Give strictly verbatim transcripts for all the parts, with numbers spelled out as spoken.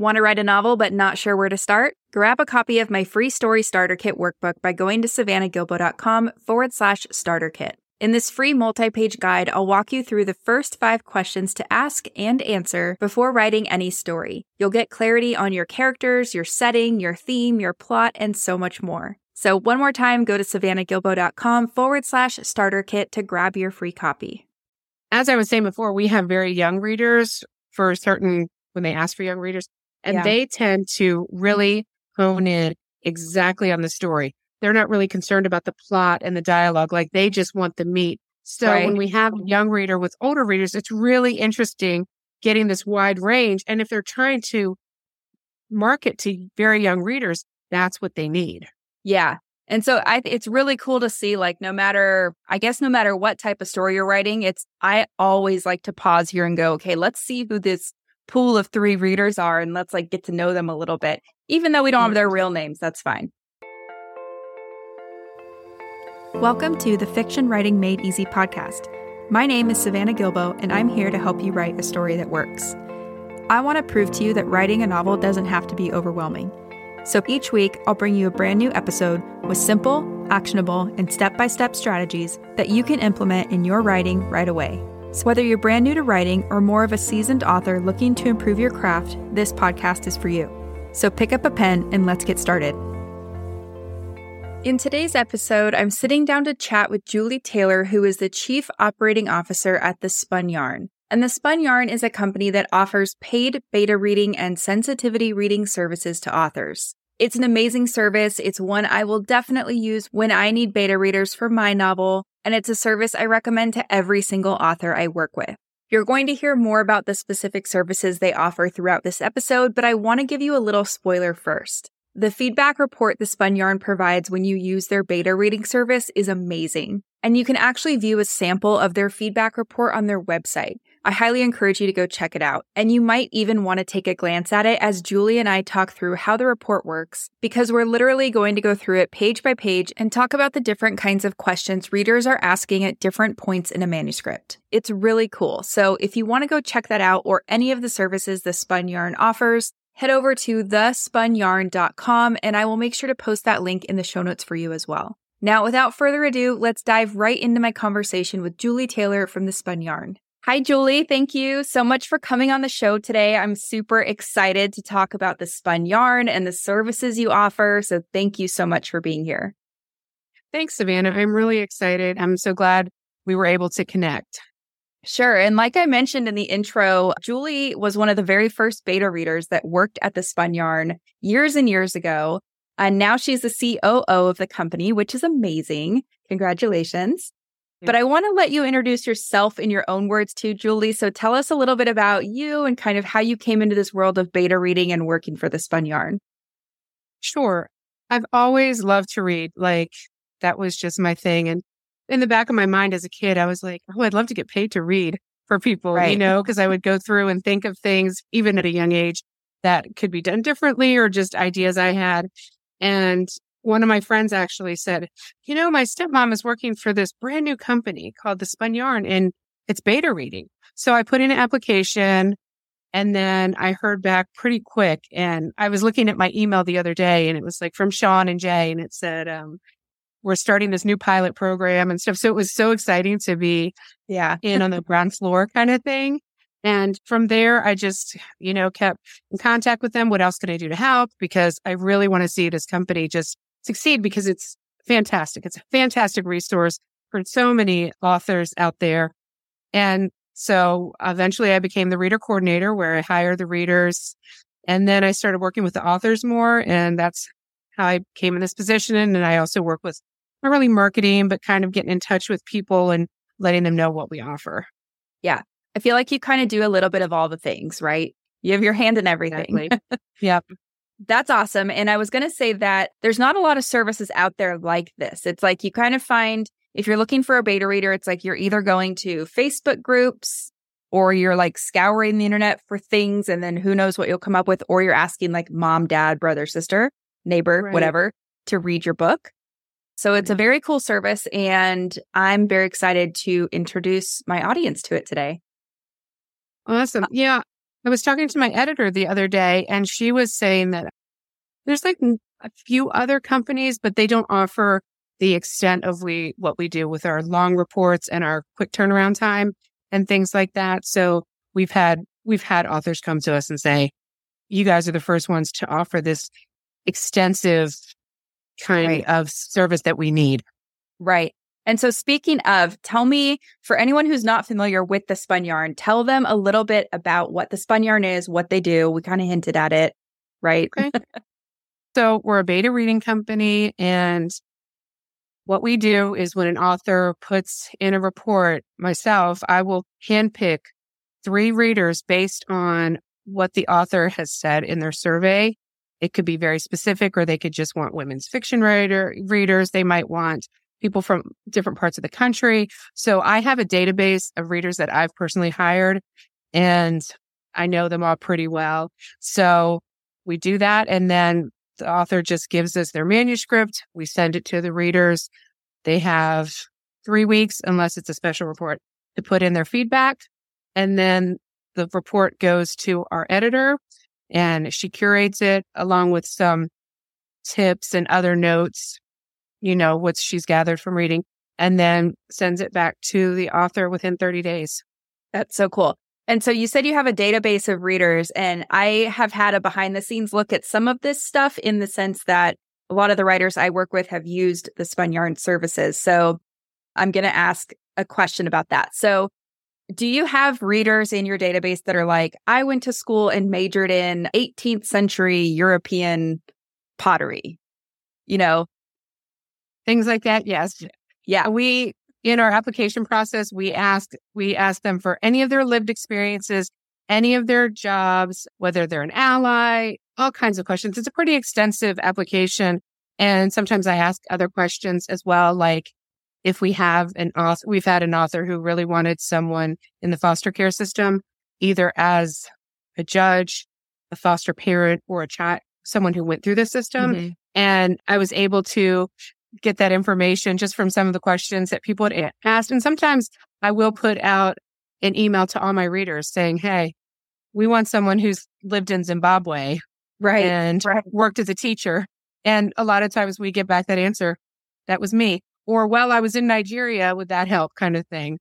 Want to write a novel but not sure where to start? Grab a copy of my free story starter kit workbook by going to savannahgilbo.com forward slash starter kit. In this free multi-page guide, I'll walk you through the first five questions to ask and answer before writing any story. You'll get clarity on your characters, your setting, your theme, your plot, and so much more. So one more time, go to savannahgilbo.com forward slash starter kit to grab your free copy. As I was saying before, we have very young readers for certain, when they ask for young readers, and Yeah. they tend to really hone in exactly on the story. They're not really concerned about the plot and the dialogue. Like, they just want the meat. So Right. when we have a young reader with older readers, it's really interesting getting this wide range. And if they're trying to market to very young readers, that's what they need. Yeah. And so I it's really cool to see, like, no matter, I guess, no matter what type of story you're writing, it's, I always like to pause here and go, okay, let's see who this pool of three readers are and let's like get to know them a little bit. Even though we don't have their real names, that's fine. Welcome to the Fiction Writing Made Easy podcast. My name is Savannah Gilbo, and I'm here to help you write a story that works. I want to prove to you that writing a novel doesn't have to be overwhelming. So each week, I'll bring you a brand new episode with simple, actionable, and step-by-step strategies that you can implement in your writing right away. So whether you're brand new to writing or more of a seasoned author looking to improve your craft, this podcast is for you. So pick up a pen and let's get started. In today's episode, I'm sitting down to chat with Julie Taylor, who is the Chief Operating Officer at The Spun Yarn. And The Spun Yarn is a company that offers paid beta reading and sensitivity reading services to authors. It's an amazing service. It's one I will definitely use when I need beta readers for my novel, and it's a service I recommend to every single author I work with. You're going to hear more about the specific services they offer throughout this episode, but I want to give you a little spoiler first. The feedback report The Spun Yarn provides when you use their beta reading service is amazing, and you can actually view a sample of their feedback report on their website. I highly encourage you to go check it out, and you might even want to take a glance at it as Julie and I talk through how the report works, because we're literally going to go through it page by page and talk about the different kinds of questions readers are asking at different points in a manuscript. It's really cool, so if you want to go check that out or any of the services The Spun Yarn offers, head over to the spun yarn dot com, and I will make sure to post that link in the show notes for you as well. Now, without further ado, let's dive right into my conversation with Julie Taylor from The Spun Yarn. Hi, Julie. Thank you so much for coming on the show today. I'm super excited to talk about The Spun Yarn and the services you offer, so thank you so much for being here. Thanks, Savannah. I'm really excited. I'm so glad we were able to connect. Sure. And like I mentioned in the intro, Julie was one of the very first beta readers that worked at The Spun Yarn years and years ago. And now she's the C O O of the company, which is amazing. Congratulations. Yeah. But I want to let you introduce yourself in your own words too, Julie. So tell us a little bit about you and kind of how you came into this world of beta reading and working for The Spun Yarn. Sure. I've always loved to read. Like, that was just my thing. And in the back of my mind as a kid, I was like, oh, I'd love to get paid to read for people, right. you know, because I would go through and think of things, even at a young age, that could be done differently or just ideas I had. And one of my friends actually said, you know, my stepmom is working for this brand new company called The Spun Yarn, and it's beta reading. So I put in an application, and then I heard back pretty quick. And I was looking at my email the other day, and it was like from Sean and Jay, and it said, um, we're starting this new pilot program and stuff. So it was so exciting to be yeah, in on the ground floor kind of thing. And from there, I just, you know, kept in contact with them. What else can I do to help? Because I really want to see this company just succeed, because it's fantastic. It's a fantastic resource for so many authors out there. And so eventually I became the reader coordinator, where I hire the readers. And then I started working with the authors more. And that's how I came in this position. And I also work with not really marketing, but kind of getting in touch with people and letting them know what we offer. Yeah. I feel like you kind of do a little bit of all the things, right? You have your hand in everything. Exactly. Yep. That's awesome. And I was going to say that there's not a lot of services out there like this. It's like you kind of find, if you're looking for a beta reader, it's like you're either going to Facebook groups or you're like scouring the internet for things, and then who knows what you'll come up with, or you're asking like mom, dad, brother, sister, neighbor, right. whatever, to read your book. So it's a very cool service, and I'm very excited to introduce my audience to it today. Awesome. Yeah. I was talking to my editor the other day, and she was saying that there's like a few other companies, but they don't offer the extent of we what we do with our long reports and our quick turnaround time and things like that. So we've had we've had authors come to us and say, you guys are the first ones to offer this extensive kind right. of service that we need. Right. And so speaking of, tell me, for anyone who's not familiar with the Spun Yarn, tell them a little bit about what the Spun Yarn is, what they do. We kind of hinted at it, right? Okay. So we're a beta reading company, and what we do is when an author puts in a report, myself, I will handpick three readers based on what the author has said in their survey. It could be very specific, or they could just want women's fiction writer readers. They might want people from different parts of the country. So I have a database of readers that I've personally hired, and I know them all pretty well. So we do that, and then the author just gives us their manuscript. We send it to the readers. They have three weeks, unless it's a special report, to put in their feedback. And then the report goes to our editor, and she curates it along with some tips and other notes, you know, what she's gathered from reading, and then sends it back to the author within thirty days. That's so cool. And so you said you have a database of readers, and I have had a behind the scenes look at some of this stuff in the sense that a lot of the writers I work with have used the Spun Yarn services. So I'm going to ask a question about that. So do you have readers in your database that are like, I went to school and majored in eighteenth century European pottery, you know? Things like that, yes. Yeah. We, in our application process, we ask, we ask them for any of their lived experiences, any of their jobs, whether they're an ally, all kinds of questions. It's a pretty extensive application. And sometimes I ask other questions as well, like if we have an author, we've had an author who really wanted someone in the foster care system, either as a judge, a foster parent, or a child, someone who went through the system. Mm-hmm. And I was able to get that information just from some of the questions that people had asked. And sometimes I will put out an email to all my readers saying, hey, we want someone who's lived in Zimbabwe right, and right. worked as a teacher. And a lot of times we get back that answer, that was me. Or, well, I was in Nigeria, would that help, kind of thing.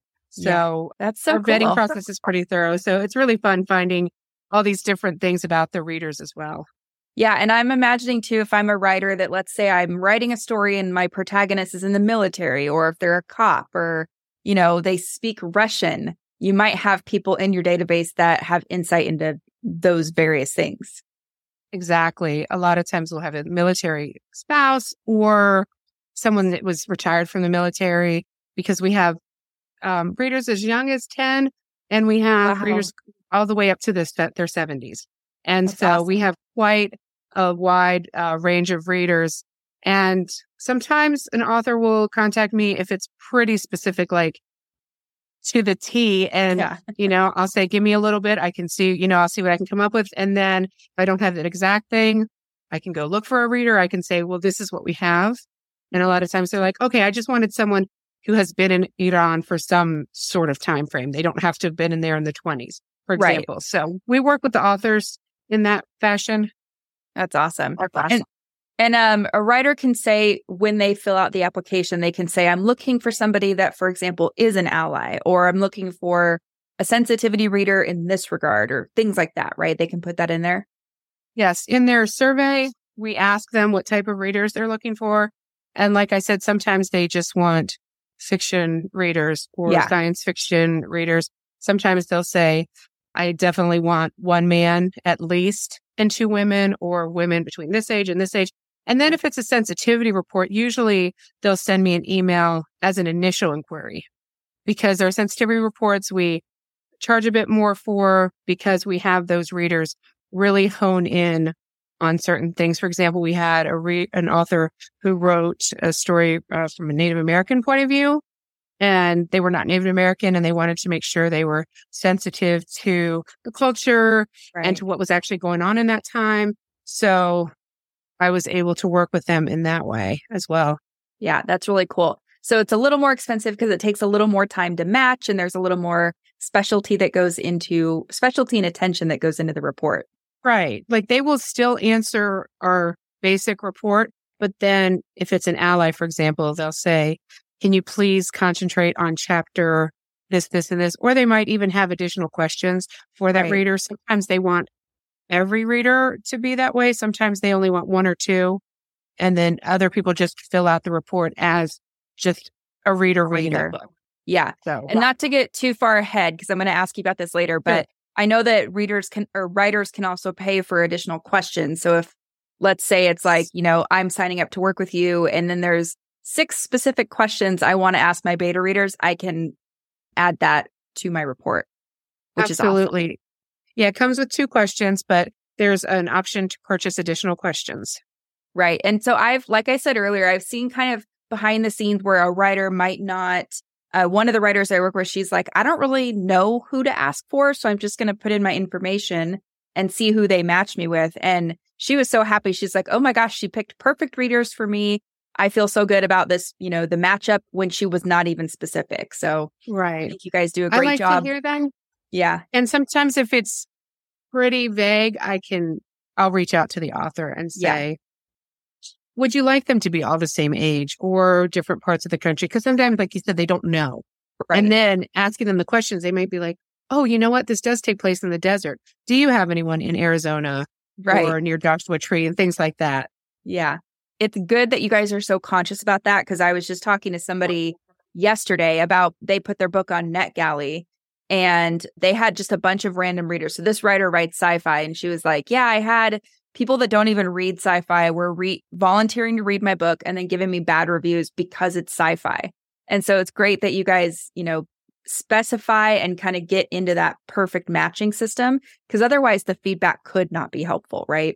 So yeah, that's so our cool. vetting process is pretty thorough. So it's really fun finding all these different things about the readers as well. Yeah. And I'm imagining too, if I'm a writer that, let's say I'm writing a story and my protagonist is in the military, or if they're a cop, or, you know, they speak Russian, you might have people in your database that have insight into those various things. Exactly. A lot of times we'll have a military spouse or someone that was retired from the military, because we have um, readers as young as ten, and we have wow. readers all the way up to this, their seventies. And That's so awesome. we have quite a wide uh, range of readers. And sometimes an author will contact me if it's pretty specific, like to the T. And, yeah. you know, I'll say, give me a little bit. I can see, you know, I'll see what I can come up with. And then if I don't have that exact thing, I can go look for a reader. I can say, well, this is what we have. And a lot of times they're like, okay, I just wanted someone who has been in Iran for some sort of time frame. They don't have to have been in there in the twenties, for example. Right. So we work with the authors in that fashion. That's awesome. And, and um, a writer can say, when they fill out the application, they can say, I'm looking for somebody that, for example, is an ally, or I'm looking for a sensitivity reader in this regard, or things like that, right? They can put that in there. Yes. In their survey, we ask them what type of readers they're looking for. And like I said, sometimes they just want fiction readers or yeah. science fiction readers. Sometimes they'll say, I definitely want one man at least and two women, or women between this age and this age. And then if it's a sensitivity report, usually they'll send me an email as an initial inquiry, because our sensitivity reports we charge a bit more for, because we have those readers really hone in on certain things. For example, we had a re- an author who wrote a story uh, from a Native American point of view, and they were not Native American, and they wanted to make sure they were sensitive to the culture right. and to what was actually going on in that time. So I was able to work with them in that way as well. Yeah, that's really cool. So it's a little more expensive because it takes a little more time to match, and there's a little more specialty that goes into specialty and attention that goes into the report. Right. Like they will still answer our basic report, but then if it's an ally, for example, they'll say, can you please concentrate on chapter this, this, and this? Or they might even have additional questions for that Right. reader. Sometimes they want every reader to be that way. Sometimes they only want one or two. And then other people just fill out the report as just a reader reading that book. Yeah. So, And not to get too far ahead, because I'm going to ask you about this later, but Sure. I know that readers can or writers can also pay for additional questions. So if, let's say it's like, you know, I'm signing up to work with you, and then there's six specific questions I want to ask my beta readers, I can add that to my report, which absolutely. is awesome. Yeah, it comes with two questions, but there's an option to purchase additional questions. Right. And so I've, like I said earlier, I've seen kind of behind the scenes where a writer might not, uh, one of the writers I work with, she's like, I don't really know who to ask for, so I'm just going to put in my information and see who they match me with. And she was so happy. She's like, oh my gosh, she picked perfect readers for me. I feel so good about this, you know, the matchup when she was not even specific. So I Right. think you guys do a I great like job. to hear that. Yeah. And sometimes if it's pretty vague, I can, I'll reach out to the author and Yeah. say, would you like them to be all the same age or different parts of the country? Because sometimes, like you said, they don't know. Right. And then asking them the questions, they might be like, oh, you know what? This does take place in the desert. Do you have anyone in Arizona Right. or near Joshua Tree and things like that? Yeah. It's good that you guys are so conscious about that, because I was just talking to somebody yesterday about they put their book on NetGalley and they had just a bunch of random readers. So this writer writes sci-fi, and she was like, yeah, I had people that don't even read sci-fi were re- volunteering to read my book and then giving me bad reviews because it's sci-fi. And so it's great that you guys, you know, specify and kind of get into that perfect matching system, because otherwise the feedback could not be helpful, right?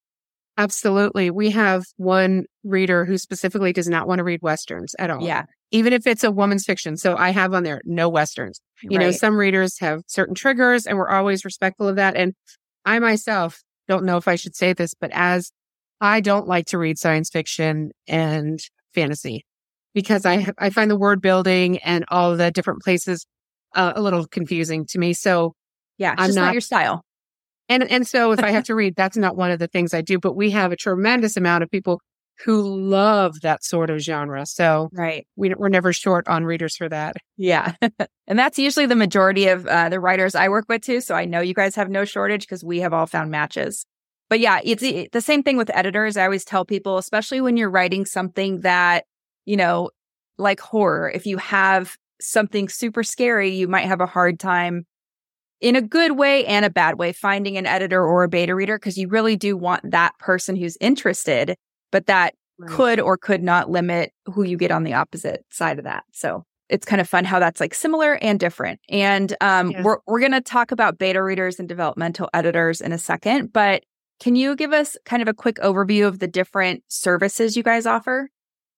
Absolutely. We have one reader who specifically does not want to read Westerns at all. Yeah. Even if it's a woman's fiction. So I have on there, no Westerns. You know, Right. some readers have certain triggers and we're always respectful of that. And I myself don't know if I should say this, but as I don't like to read science fiction and fantasy because I, I find the word building and all the different places uh, a little confusing to me. So Yeah. It's I'm just not, not- your style. And and so if I have to read, that's not one of the things I do. But we have a tremendous amount of people who love that sort of genre. So Right. we, we're never short on readers for that. Yeah. And that's usually the majority of uh, the writers I work with too. So I know you guys have no shortage because we have all found matches. But yeah, it's it, the same thing with editors. I always tell people, especially when you're writing something that, you know, like horror, if you have something super scary, you might have a hard time in a good way and a bad way finding an editor or a beta reader, because you really do want that person who's interested, but that Right. could or could not limit who you get on the opposite side of that. So it's kind of fun how that's like similar and different. And um, Yeah. we're we're going to talk about beta readers and developmental editors in a second, but can you give us kind of a quick overview of the different services you guys offer?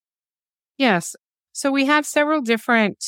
Yes. So we have several different,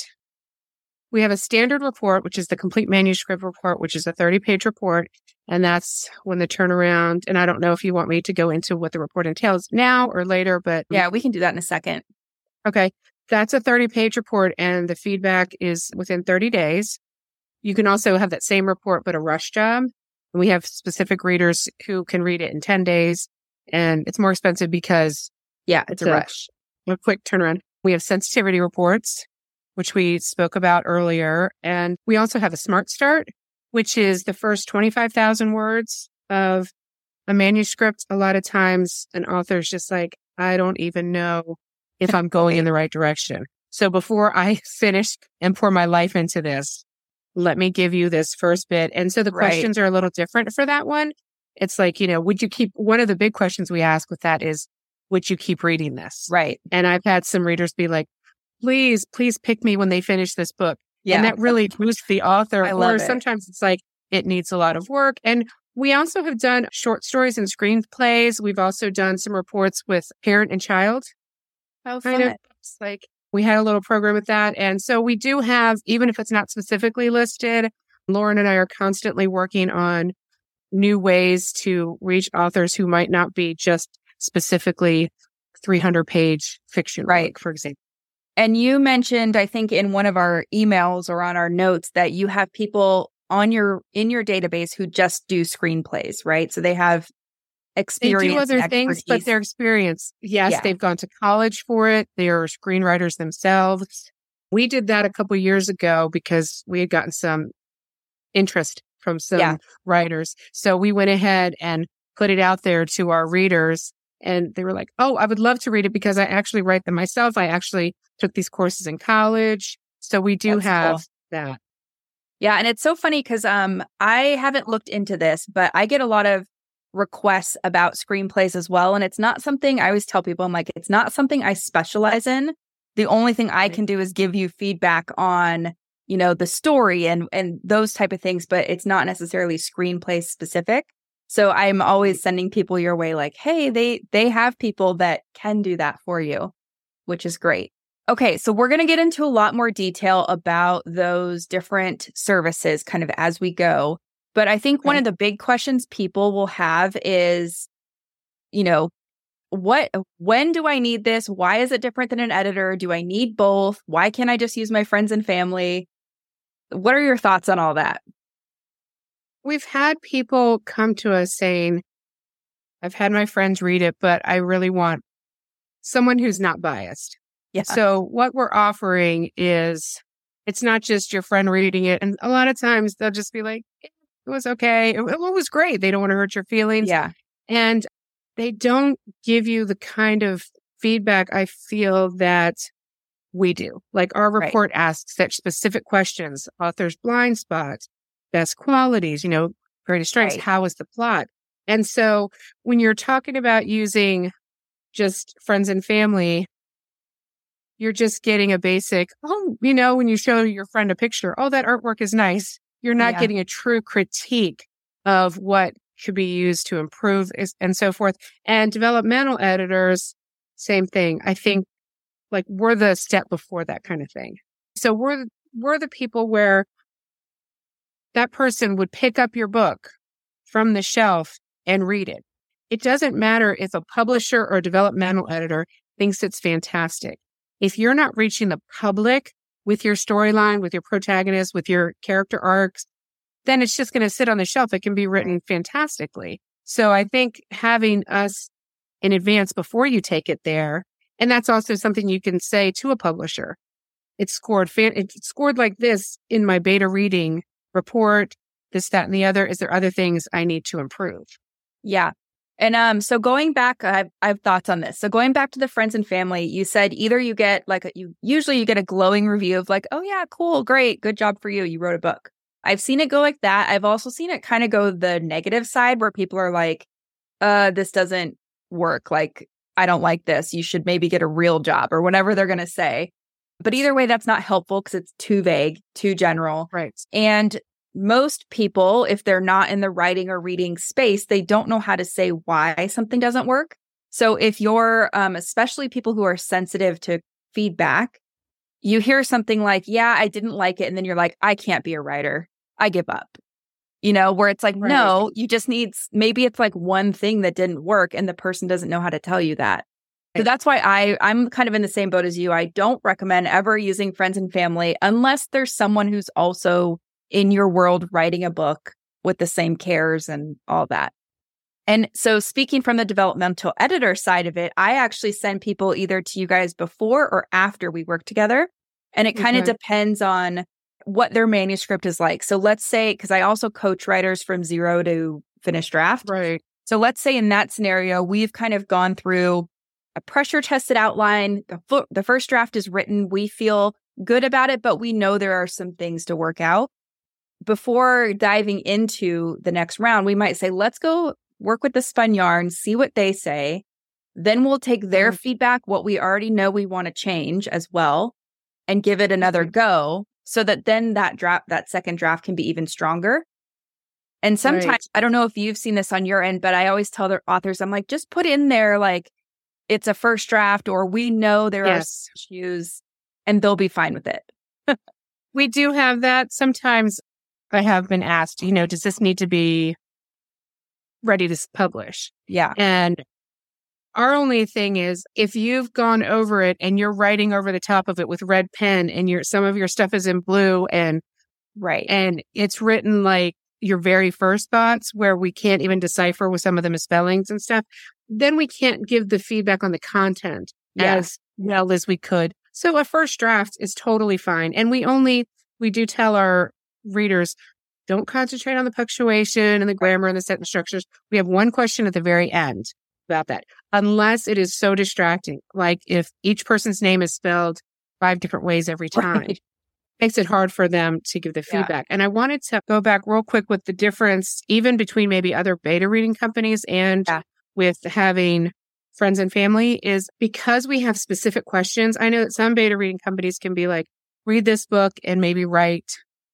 we have a standard report, which is the complete manuscript report, which is a thirty page report. And that's when the turnaround, and I don't know if you want me to go into what the report entails now or later, but Yeah, we can do that in a second. okay. That's a thirty page report and the feedback is within thirty days. You can also have that same report, but a rush job. And we have specific readers who can read it in ten days. And it's more expensive because Yeah, it's a So- rush. a quick turnaround. We have sensitivity reports, which we spoke about earlier. And we also have a Smart Start, which is the first twenty-five thousand words of a manuscript. A lot of times an author's just like, I don't even know if I'm going in the right direction. So before I finish and pour my life into this, let me give you this first bit. And so the Right. questions are a little different for that one. It's like, you know, would you keep, one of the big questions we ask with that is, would you keep reading this? Right. And I've had some readers be like, please, please pick me when they finish this book. Yeah. And that really boosts the author. I love Or it. sometimes it's like, it needs a lot of work. And we also have done short stories and screenplays. We've also done some reports with parent and child. How Kind of it's like we had a little program with that. And so we do have, even if it's not specifically listed, Lauren and I are constantly working on new ways to reach authors who might not be just specifically three hundred page fiction Right. work, for example. And you mentioned, I think in one of our emails or on our notes, that you have people on your in your database who just do screenplays, right? So they have experience. They do other and things, but expertise. their experience, yes, Yeah. they've gone to college for it. They are screenwriters themselves. We did that a couple years ago because we had gotten some interest from some Yeah. writers. So we went ahead and put it out there to our readers. And they were like, oh, I would love to read it because I actually write them myself. I actually took these courses in college. So we do That's have cool. that. Yeah, and it's so funny because um, I haven't looked into this, but I get a lot of requests about screenplays as well. And it's not something I always tell people, I'm like, it's not something I specialize in. The only thing I can do is give you feedback on, you know, the story and and those type of things, but it's not necessarily screenplay specific. So I'm always sending people your way like, hey, they they have people that can do that for you, which is great. Okay, so we're going to get into a lot more detail about those different services kind of as we go. But I think one Okay. of the big questions people will have is, you know, what, when do I need this? Why is it different than an editor? Do I need both? Why can't I just use my friends and family? What are your thoughts on all that? We've had people come to us saying, I've had my friends read it, but I really want someone who's not biased. Yeah. So what we're offering is, it's not just your friend reading it. And a lot of times they'll just be like, it was okay. It, it was great. They don't want to hurt your feelings. Yeah. And they don't give you the kind of feedback I feel that we do. Like our Right. report asks such specific questions, author's blind spots, best qualities, you know, greatest strengths, Right. how is the plot? And so when you're talking about using just friends and family, you're just getting a basic, oh, you know, when you show your friend a picture, oh, that artwork is nice. You're not Yeah. getting a true critique of what should be used to improve is- and so forth. And developmental editors, same thing. I think like we're the step before that kind of thing. So we're, we're the people where that person would pick up your book from the shelf and read it. It doesn't matter if a publisher or developmental editor thinks it's fantastic. If you're not reaching the public with your storyline, with your protagonist, with your character arcs, then it's just going to sit on the shelf. It can be written fantastically. So I think having us in advance before you take it there, and that's also something you can say to a publisher. It's scored, fan- it's scored like this in my beta reading report, this, that, and the other. Is there other things I need to improve? Yeah. And um, so going back, I've, I have thoughts on this. So going back to the friends and family, you said either you get like, a, you usually you get a glowing review of like, oh yeah, cool, great, good job for you. You wrote a book. I've seen it go like that. I've also seen it kind of go the negative side where people are like, uh, this doesn't work. Like, I don't like this. You should maybe get a real job or whatever they're going to say. But either way, that's not helpful because it's too vague, too general. Right. And most people, if they're not in the writing or reading space, they don't know how to say why something doesn't work. So if you're, um, especially people who are sensitive to feedback, you hear something like, yeah, I didn't like it. And then you're like, I can't be a writer. I give up. You know, where it's like, Right. no, you just need, maybe it's like one thing that didn't work and the person doesn't know how to tell you that. So that's why I, I'm kind of in the same boat as you. I don't recommend ever using friends and family unless there's someone who's also in your world writing a book with the same cares and all that. And so speaking from the developmental editor side of it, I actually send people either to you guys before or after we work together. And it kind of Okay. depends on what their manuscript is like. So let's say, because I also coach writers from zero to finished draft. Right. So let's say in that scenario, we've kind of gone through a pressure tested outline. The, fo- the first draft is written. We feel good about it, but we know there are some things to work out. Before diving into the next round, we might say, let's go work with the spun yarn, see what they say. Then we'll take their Mhm. feedback, what we already know we want to change as well, and give it another Mhm. go so that then that draft, that second draft can be even stronger. And sometimes, Right. I don't know if you've seen this on your end, but I always tell the authors, I'm like, just put in there, like, it's a first draft, or we know there Yes. are issues, and they'll be fine with it. We do have that. Sometimes I have been asked, you know, does this need to be ready to s- publish? Yeah. And our only thing is if you've gone over it and you're writing over the top of it with red pen and your some of your stuff is in blue and right. And it's written like your very first thoughts where we can't even decipher with some of the misspellings and stuff, then we can't give the feedback on the content yeah. as well as we could. So a first draft is totally fine. And we only, we do tell our readers, don't concentrate on the punctuation and the grammar and the sentence structures. We have one question at the very end about that, unless it is so distracting. Like if each person's name is spelled five different ways every time, right. Makes it hard for them to give the feedback. Yeah. And I wanted to go back real quick with the difference, even between maybe other beta reading companies and yeah. with having friends and family, is because we have specific questions. I know that some beta reading companies can be like, read this book and maybe write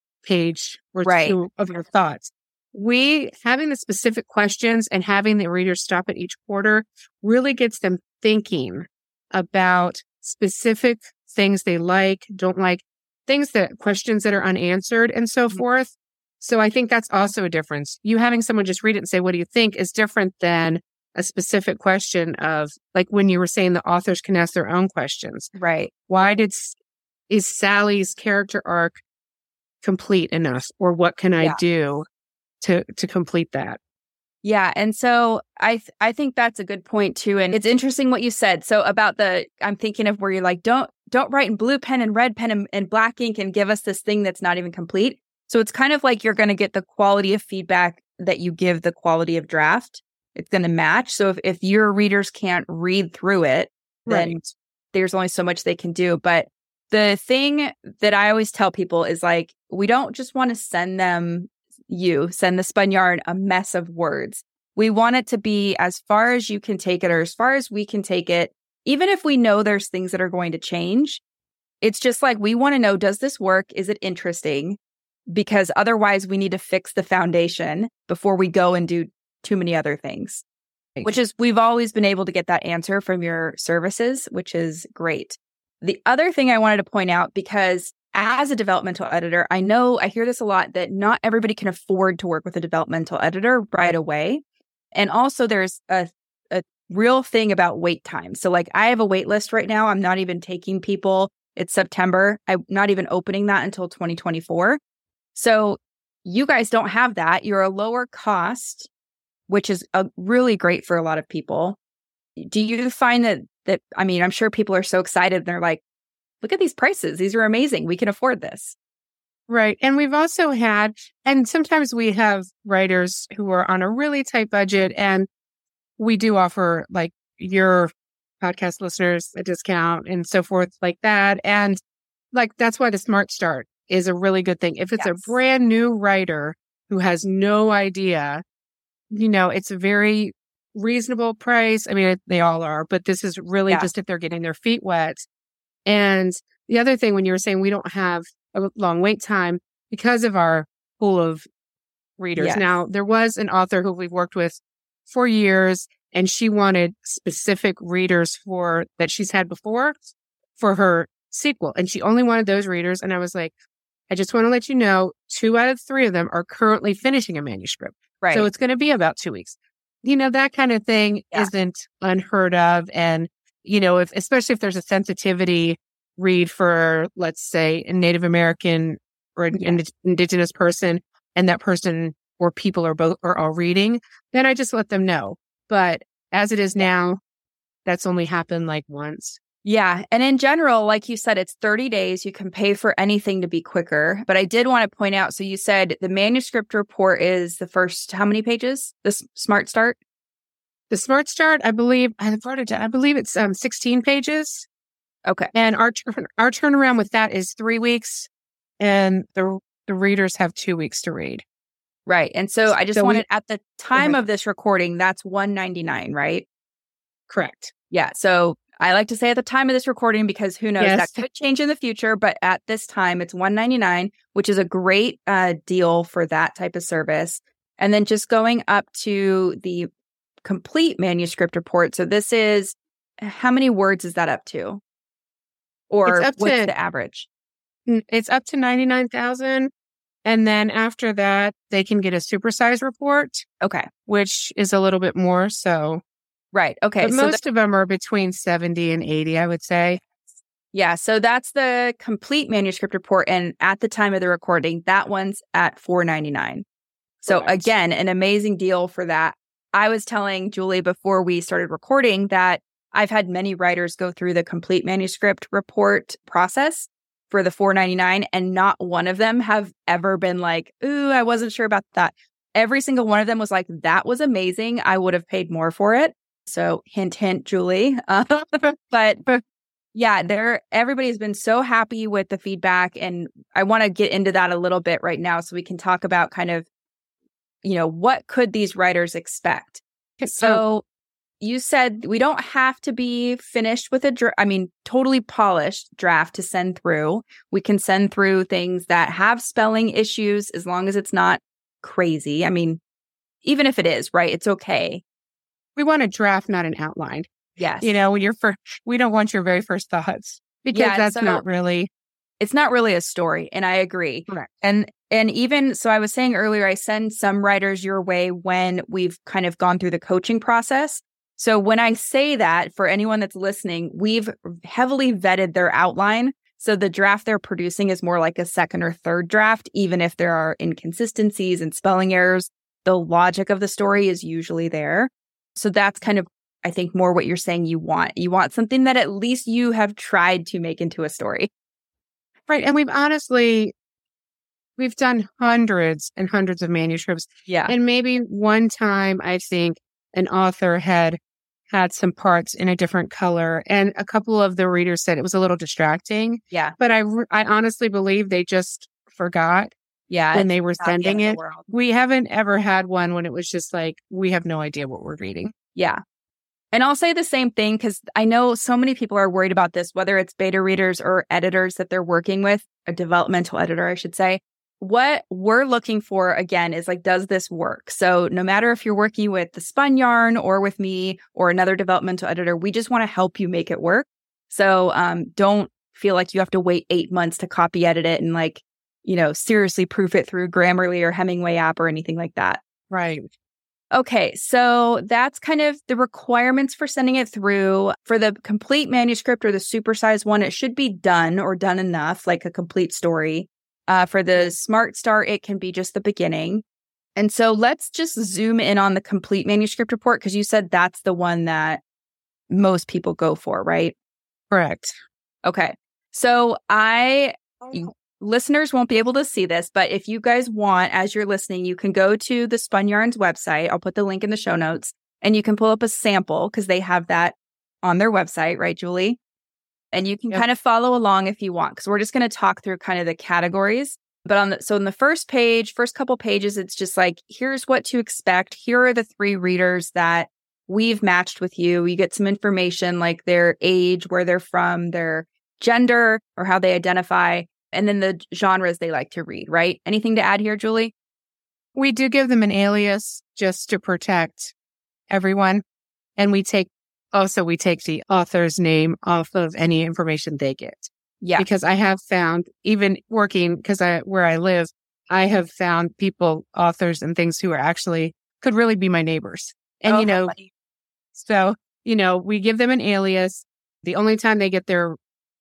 page or right. two of your thoughts. We, having the specific questions and having the readers stop at each quarter really gets them thinking about specific things they like, don't like, things that, questions that are unanswered and so mm-hmm. forth. So I think that's also a difference. You having someone just read it and say, what do you think, is different than a specific question of, like when you were saying the authors can ask their own questions. Right. Why did, is Sally's character arc complete enough? Or what can I yeah. do to, to complete that? Yeah. And so I, th- I think that's a good point too. And it's interesting what you said. So about the, I'm thinking of where you're like, don't, don't write in blue pen and red pen and, and black ink and give us this thing that's not even complete. So it's kind of like you're going to get the quality of feedback that you give the quality of draft. It's going to match. So if, if your readers can't read through it, then right. there's only so much they can do. But the thing that I always tell people is like, we don't just want to send them you send the spun yarn a mess of words. We want it to be as far as you can take it or as far as we can take it. Even if we know there's things that are going to change, it's just like, we want to know, does this work? Is it interesting? Because otherwise we need to fix the foundation before we go and do too many other things, which is, we've always been able to get that answer from your services, which is great. The other thing I wanted to point out, because as a developmental editor, I know I hear this a lot, that not everybody can afford to work with a developmental editor right away. And also there's a, a real thing about wait time. So like I have a wait list right now. I'm not even taking people. It's September. I'm not even opening that until twenty twenty-four. So you guys don't have that. You're a lower cost, which is a, really great for a lot of people. Do you find that, that, I mean, I'm sure people are so excited and they're like, look at these prices. These are amazing. We can afford this. Right. And we've also had, and sometimes we have writers who are on a really tight budget, and we do offer like your podcast listeners a discount and so forth like that. And like, that's why the Smart Start is a really good thing. If it's yes. a brand new writer who has no idea, you know, it's a very reasonable price. I mean, they all are, but this is really yeah. just if they're getting their feet wet. And the other thing, when you were saying we don't have a long wait time because of our pool of readers. Yes. Now, there was an author who we've worked with for years, and she wanted specific readers for that she's had before for her sequel. And she only wanted those readers. And I was like, I just want to let you know, two out of three of them are currently finishing a manuscript. Right. So it's going to be about two weeks. You know, that kind of thing yeah. isn't unheard of. And you know, if, especially if there's a sensitivity read for, let's say, a Native American or an yeah. Indigenous person, and that person or people are both are all reading, then I just let them know. But as it is now, that's only happened like once. Yeah. And in general, like you said, it's thirty days. You can pay for anything to be quicker. But I did want to point out, so you said the manuscript report is the first, how many pages? The Smart Start? The Smart Start, I believe, I wrote it down. I believe it's um, sixteen pages. Okay. And our turn, our turnaround with that is three weeks, and the the readers have two weeks to read. Right. And so I just so wanted, we, at the time of this recording, that's one ninety-nine, right? Correct. Yeah. So I like to say at the time of this recording, because who knows, yes. that could change in the future. But at this time, it's one ninety-nine, which is a great uh, deal for that type of service. And then just going up to the complete manuscript report. So this is, how many words is that up to? Or what's to, the average? It's up to ninety-nine thousand. And then after that, they can get a supersize report. Okay. Which is a little bit more. So Right. Okay. But so most the, of them are between seventy and eighty, I would say. Yeah. So that's the complete manuscript report. And at the time of the recording, that one's at four ninety-nine. So Correct. Again, an amazing deal for that. I was telling Julie before we started recording that I've had many writers go through the complete manuscript report process for the four ninety-nine, and not one of them have ever been like, ooh, I wasn't sure about that. Every single one of them was like, that was amazing. I would have paid more for it. So hint, hint, Julie. Uh, but yeah, there, everybody's been so happy with the feedback. And I want to get into that a little bit right now so we can talk about kind of, you know, what could these writers expect? So you said we don't have to be finished with a, dra- I mean, totally polished draft to send through. We can send through things that have spelling issues as long as it's not crazy. I mean, even if it is, right, it's okay. We want a draft, not an outline. Yes. You know, when you're first, we don't want your very first thoughts because Yeah, that's so- not really. It's not really a story, and I agree. Correct. And and even so, I was saying earlier, I send some writers your way when we've kind of gone through the coaching process. So when I say that, for anyone that's listening, we've heavily vetted their outline. So the draft they're producing is more like a second or third draft, even if there are inconsistencies and spelling errors. The logic of the story is usually there. So that's kind of, I think, more what you're saying you want. You want something that at least you have tried to make into a story. Right. And we've honestly, we've done hundreds and hundreds of manuscripts. Yeah. And maybe one time, I think an author had had some parts in a different color. And a couple of the readers said it was a little distracting. Yeah. But I, I honestly believe they just forgot Yeah. when they were sending it. World. We haven't ever had one when it was just like, we have no idea what we're reading. Yeah. And I'll say the same thing because I know so many people are worried about this, whether it's beta readers or editors that they're working with, a developmental editor, I should say. What we're looking for, again, is like, does this work? So no matter if you're working with the Spun Yarn or with me or another developmental editor, we just want to help you make it work. So um, don't feel like you have to wait eight months to copy edit it and like, you know, seriously proof it through Grammarly or Hemingway app or anything like that. Right. Okay, so that's kind of the requirements for sending it through. For the complete manuscript or the supersized one, it should be done or done enough, like a complete story. Uh, for the Smart Start, it can be just the beginning. And so let's just zoom in on the complete manuscript report because you said that's the one that most people go for, right? Correct. Okay, so I... Listeners won't be able to see this, but if you guys want, as you're listening, you can go to the Spun Yarns website. I'll put the link in the show notes and you can pull up a sample because they have that on their website, right, Julie? And you can yep. kind of follow along if you want because we're just going to talk through kind of the categories. But on the, so in the first page, first couple pages, it's just like, here's what to expect. Here are the three readers that we've matched with you. You get some information like their age, where they're from, their gender, or how they identify. And then the genres they like to read, right? Anything to add here, Julie? We do give them an alias just to protect everyone. And we take, also we take the author's name off of any information they get. Yeah. Because I have found, even working, because I, where I live, I have found people, authors and things who are actually, could really be my neighbors. And, oh, you know, so, you know, we give them an alias. The only time they get their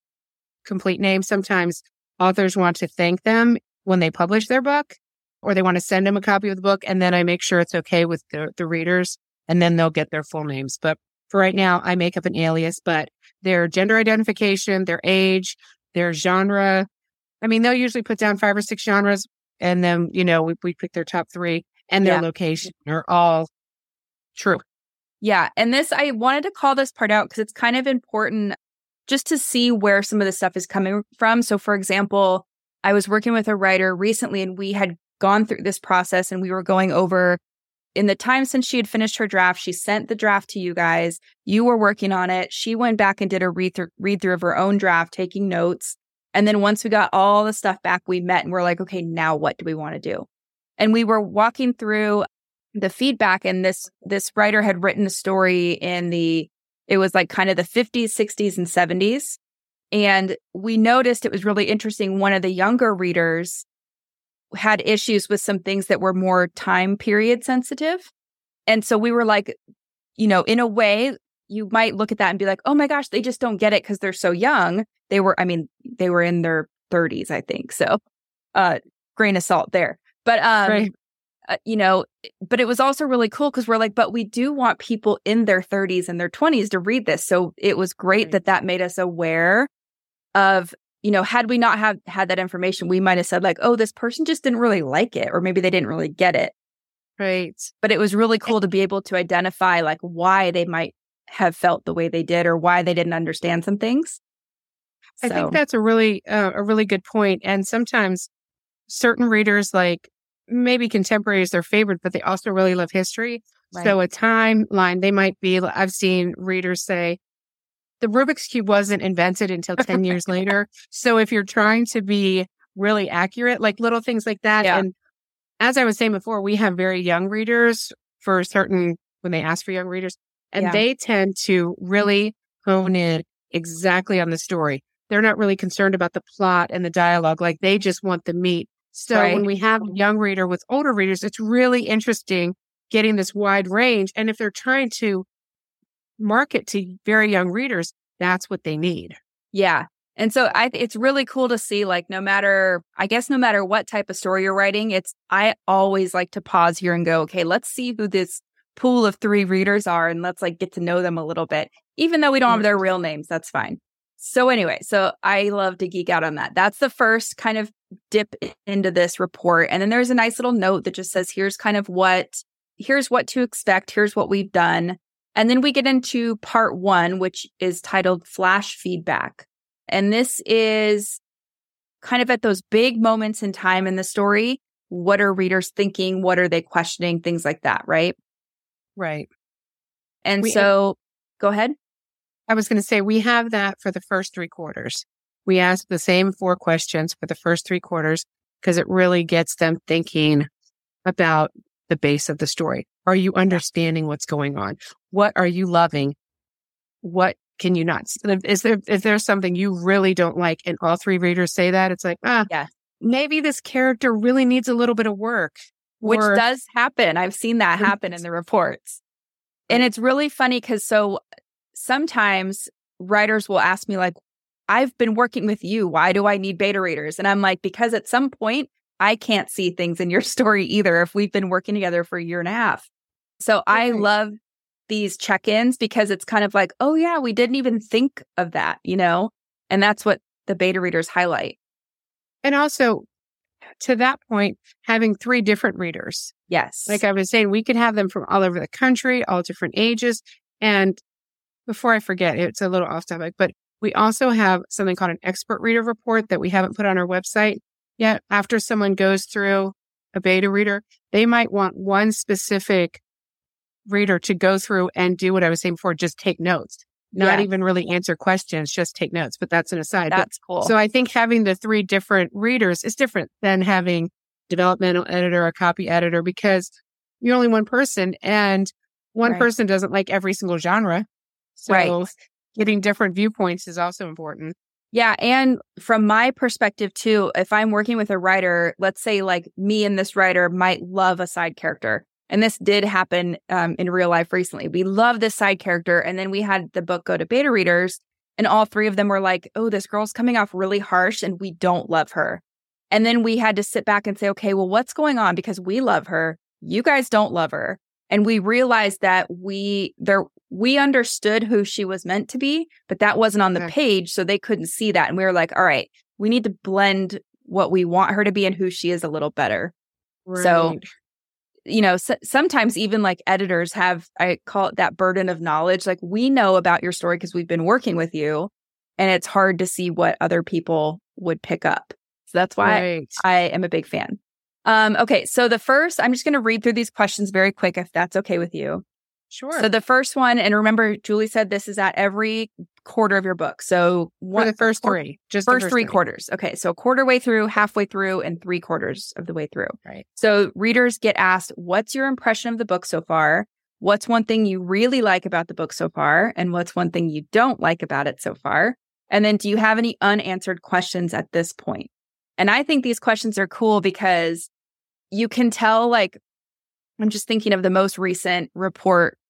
complete name, sometimes authors want to thank them when they publish their book, or they want to send them a copy of the book. And then I make sure it's okay with the, the readers, and then they'll get their full names. But for right now, I make up an alias, but their gender identification, their age, their genre. I mean, they'll usually put down five or six genres, and then, you know, we, we pick their top three, and their yeah. location are all true. Yeah. And this, I wanted to call this part out because it's kind of important just to see where some of the stuff is coming from. So for example, I was working with a writer recently and we had gone through this process and we were going over in the time since she had finished her draft, she sent the draft to you guys. You were working on it. She went back and did a read through, read through of her own draft, taking notes. And then once we got all the stuff back, we met and we're like, okay, now what do we want to do? And we were walking through the feedback, and this, this writer had written a story in the It was like kind of the fifties, sixties, and seventies. And we noticed it was really interesting. One of the younger readers had issues with some things that were more time period sensitive. And so we were like, you know, in a way, you might look at that and be like, oh my gosh, they just don't get it because they're so young. They were, I mean, they were in their thirties, I think. So, uh, grain of salt there. But, um, Right. uh, you know, but it was also really cool because we're like, but we do want people in their thirties and their twenties to read this. So it was great Right. that that made us aware of, you know, had we not have had that information, we might have said like, oh, this person just didn't really like it, or maybe they didn't really get it. Right. But it was really cool to be able to identify like why they might have felt the way they did or why they didn't understand some things. I So, think that's a really, uh, a really good point. And sometimes certain readers, like maybe contemporary is their favorite, but they also really love history. Right. So a timeline, they might be, I've seen readers say, the Rubik's Cube wasn't invented until ten years later. So if you're trying to be really accurate, like little things like that. Yeah. And as I was saying before, we have very young readers for certain, when they ask for young readers, and Yeah. they tend to really hone in exactly on the story. They're not really concerned about the plot and the dialogue. Like they just want the meat. So Right. when we have a young reader with older readers, it's really interesting getting this wide range. And if they're trying to market to very young readers, that's what they need. Yeah. And so I it's really cool to see, like, no matter, I guess, no matter what type of story you're writing, it's, I always like to pause here and go, okay, let's see who this pool of three readers are and let's like get to know them a little bit. Even though we don't have their real names, that's fine. So anyway, so I love to geek out on that. That's the first kind of dip into this report. And then there's a nice little note that just says, here's kind of what, here's what to expect. Here's what we've done. And then we get into part one, which is titled Flash Feedback. And this is kind of at those big moments in time in the story. What are readers thinking? What are they questioning? Things like that, right? Right. And We- so, go ahead. I was going to say, we have that for the first three quarters. We ask the same four questions for the first three quarters because it really gets them thinking about the base of the story. Are you understanding what's going on? What are you loving? What can you not? Is there, is there something you really don't like? And all three readers say that, it's like, ah, Yeah. maybe this character really needs a little bit of work. Which Or- does happen. I've seen that happen in the reports. And it's really funny because so sometimes writers will ask me like, I've been working with you. Why do I need beta readers? And I'm like, because at some point I can't see things in your story either if we've been working together for a year and a half. So I Right. love these check-ins because it's kind of like, oh yeah, we didn't even think of that, you know? And that's what the beta readers highlight. And also, to that point, having three different readers. Yes. Like I was saying, we could have them from all over the country, all different ages. And before I forget, it's a little off topic, but we also have something called an expert reader report that we haven't put on our website yet. After someone goes through a beta reader, they might want one specific reader to go through and do what I was saying before, just take notes, not Yeah. even really answer questions, just take notes. But that's an aside. But That's cool. so I think having the three different readers is different than having developmental editor or copy editor because you're only one person and one Right. person doesn't like every single genre. So Right. getting different viewpoints is also important. Yeah. And from my perspective, too, if I'm working with a writer, let's say like me and this writer might love a side character. And this did happen um, in real life recently. We love this side character. And then we had the book go to beta readers. And all three of them were like, oh, this girl's coming off really harsh and we don't love her. And then we had to sit back and say, okay, well, what's going on? Because we love her. You guys don't love her. And we realized that we there we understood who she was meant to be, but that wasn't on the Okay. page. So they couldn't see that. And we were like, all right, we need to blend what we want her to be and who she is a little better. So, Right. you know, s- sometimes even like editors have, I call it that burden of knowledge. Like we know about your story because we've been working with you and it's hard to see what other people would pick up. So that's why Right. I am a big fan. Um, okay. So the first, I'm just going to read through these questions very quick, if that's okay with you. Sure. So the first one, and remember, Julie said this is at every quarter of your book. So For one, the first quar- three, just the first three three. quarters. Okay. So quarter way through, halfway through, and three quarters of the way through. Right. So readers get asked, what's your impression of the book so far? What's one thing you really like about the book so far? And what's one thing you don't like about it so far? And then do you have any unanswered questions at this point? And I think these questions are cool because you can tell, like, I'm just thinking of the most recent report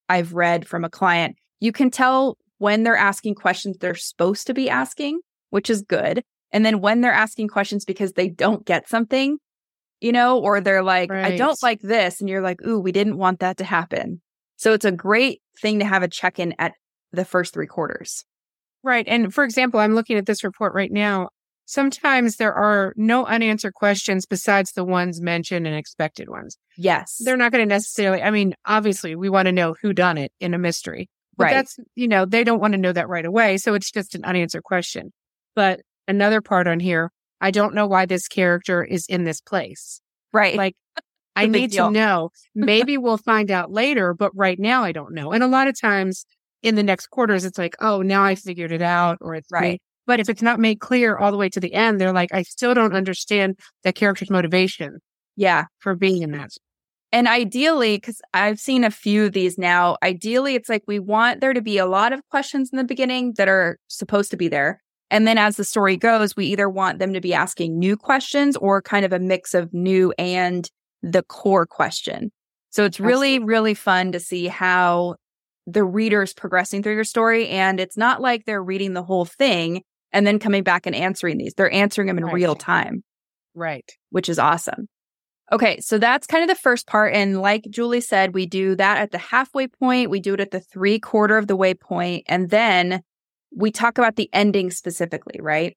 I've read from a client, you can tell when they're asking questions they're supposed to be asking, which is good. And then when they're asking questions because they don't get something, you know, or they're like, right. I don't like this. And you're like, ooh, we didn't want that to happen. So it's a great thing to have a check-in at the first three quarters. Right. And for example, I'm looking at this report right now. Sometimes there are no unanswered questions besides the ones mentioned and expected ones. Yes. They're not going to necessarily, I mean, obviously we want to know who done it in a mystery. But right. that's, you know, they don't want to know that right away. So it's just an unanswered question. But another part on here, I don't know why this character is in this place. Right. Like, I need deal. to know. Maybe we'll find out later, but right now I don't know. And a lot of times in the next quarters, it's like, oh, now I figured it out, or it's right. made. But if it's not made clear all the way to the end, they're like, I still don't understand that character's motivation. Yeah. For being in that. And ideally, because I've seen a few of these now, ideally, it's like we want there to be a lot of questions in the beginning that are supposed to be there. And then as the story goes, we either want them to be asking new questions or kind of a mix of new and the core question. So it's really, Absolutely. really fun to see how the reader's progressing through your story. And it's not like they're reading the whole thing and then coming back and answering these. They're answering them in right. real time. Right. Which is awesome. Okay, so that's kind of the first part. And like Julie said, we do that at the halfway point. We do it at the three quarter of the way point. And then we talk about the ending specifically, right?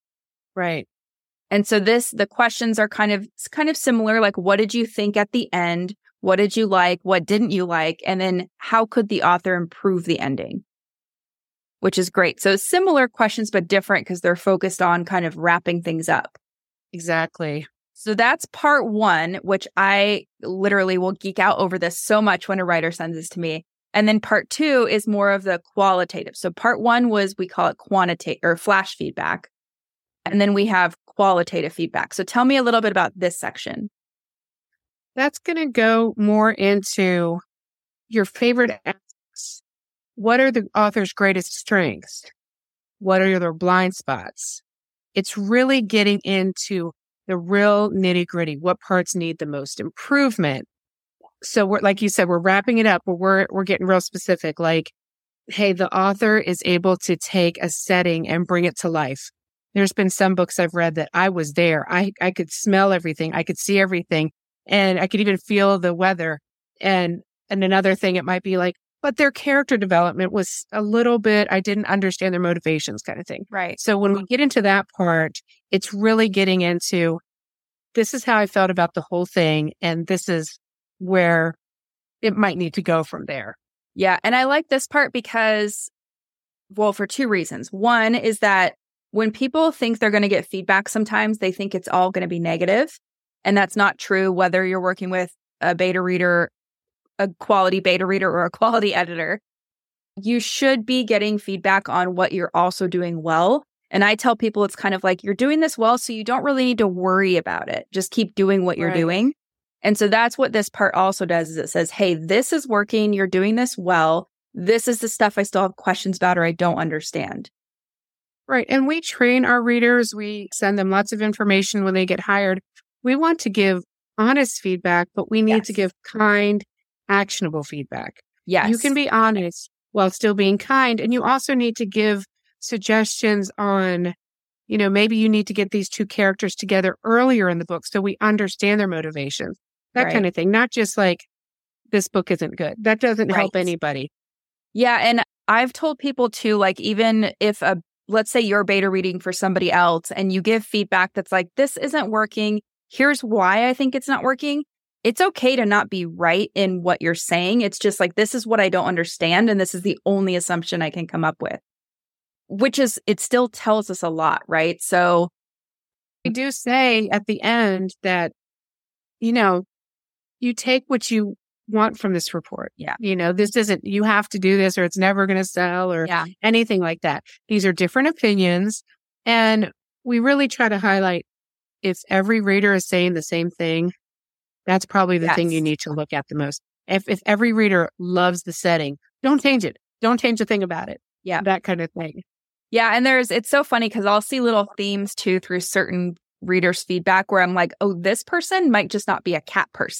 Right. And so this, the questions are kind of, kind of similar. Like, what did you think at the end? What did you like? What didn't you like? And then how could the author improve the ending? Which is great. So similar questions, but different because they're focused on kind of wrapping things up. Exactly. So that's part one, which I literally will geek out over this so much when a writer sends this to me. And then part two is more of the qualitative. So part one was, we call it quantitative or flash feedback. And then we have qualitative feedback. So tell me a little bit about this section. That's going to go more into your favorite aspects. What are the author's greatest strengths? What are their blind spots? It's really getting into the real nitty gritty. What parts need the most improvement? So we're, like you said, we're wrapping it up, but we're, we're getting real specific. Like, hey, the author is able to take a setting and bring it to life. There's been some books I've read that I was there. I, I could smell everything. I could see everything, and I could even feel the weather. And, and another thing, it might be like, but their character development was a little bit, I didn't understand their motivations kind of thing. Right. So when we get into that part, it's really getting into, this is how I felt about the whole thing. And this is where it might need to go from there. Yeah. And I like this part because, well, for two reasons. One is that when people think they're going to get feedback, sometimes they think it's all going to be negative. And that's not true, whether you're working with a beta reader, a quality beta reader, or a quality editor. You should be getting feedback on what you're also doing well. And I tell people it's kind of like, you're doing this well, so you don't really need to worry about it. Just keep doing what you're Right. doing. And so that's what this part also does, is it says, hey, this is working. You're doing this well. This is the stuff I still have questions about or I don't understand. Right. And we train our readers. We send them lots of information when they get hired. We want to give honest feedback, but we need Yes. to give kind, actionable feedback. Yes. You can be honest while still being kind. And you also need to give suggestions on, you know, maybe you need to get these two characters together earlier in the book so we understand their motivations, that Right. kind of thing. Not just like, this book isn't good. That doesn't Right. help anybody. Yeah. And I've told people too, like, even if a, let's say you're beta reading for somebody else and you give feedback that's like, this isn't working. Here's why I think it's not working. It's okay to not be right in what you're saying. It's just like, this is what I don't understand. And this is the only assumption I can come up with, which is, it still tells us a lot, right? So we do say at the end that, you know, you take what you want from this report. Yeah. You know, this isn't, you have to do this or it's never going to sell or yeah, anything like that. These are different opinions. And we really try to highlight, if every reader is saying the same thing, that's probably the Yes. thing you need to look at the most. If if every reader loves the setting, don't change it. Don't change a thing about it. Yeah. That kind of thing. Yeah. And there's, it's so funny because I'll see little themes too through certain readers' feedback where I'm like, oh, this person might just not be a cat person.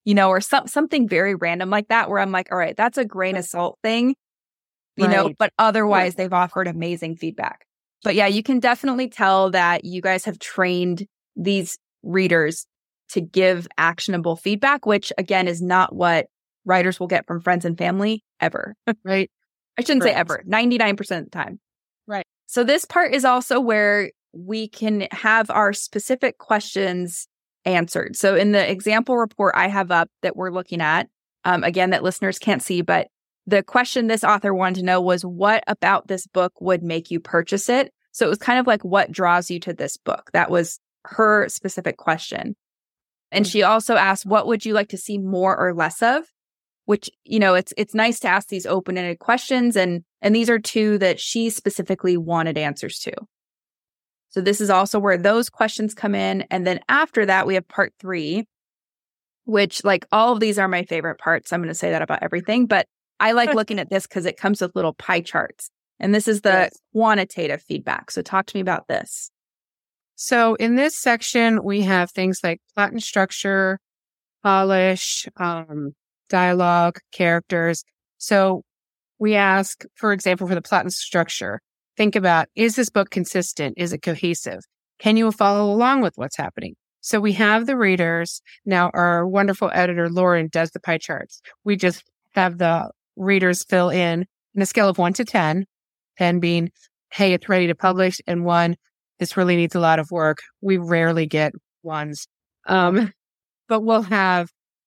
you know, or some, something very random like that, where I'm like, all right, that's a grain of salt thing, you right. know, but otherwise they've offered amazing feedback. But yeah, you can definitely tell that you guys have trained these readers to give actionable feedback, which again is not what writers will get from friends and family ever. Right. I shouldn't Correct. say ever, ninety-nine percent of the time. Right. So this part is also where we can have our specific questions answered. So in the example report I have up that we're looking at, um, again, that listeners can't see, but the question this author wanted to know was, what about this book would make you purchase it? So it was kind of like, what draws you to this book? That was her specific question. And she also asked, what would you like to see more or less of? Which, you know, it's it's nice to ask these open-ended questions. And, and these are two that she specifically wanted answers to. So this is also where those questions come in. And then after that, we have part three, which like all of these are my favorite parts. I'm going to say that about everything. But I like looking at this because it comes with little pie charts. And this is the yes. quantitative feedback. So talk to me about this. So in this section, we have things like plot and structure, polish, um, dialogue, characters. So we ask, for example, for the plot and structure, think about, is this book consistent? Is it cohesive? Can you follow along with what's happening? So we have the readers. Now, our wonderful editor, Lauren, does the pie charts. We just have the readers fill in on a scale of one to ten, ten being, hey, it's ready to publish, and one, this really needs a lot of work. We rarely get ones. Um, but we'll have